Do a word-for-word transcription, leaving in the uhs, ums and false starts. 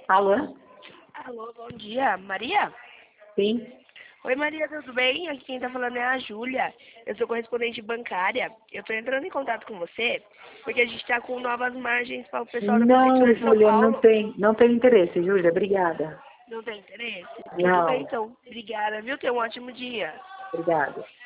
Alô? Alô, bom dia. Maria? Sim. Oi, Maria, tudo bem? Aqui quem tá falando é a Júlia. Eu sou correspondente bancária. Eu tô entrando em contato com você porque a gente tá com novas margens para o pessoal da Não, Prefeitura de São Júlia, não Paulo. tem, não tem interesse, Júlia. Obrigada. Não tem interesse? Tudo bem, Não. então. Obrigada, viu? Tenha um ótimo dia. Obrigada.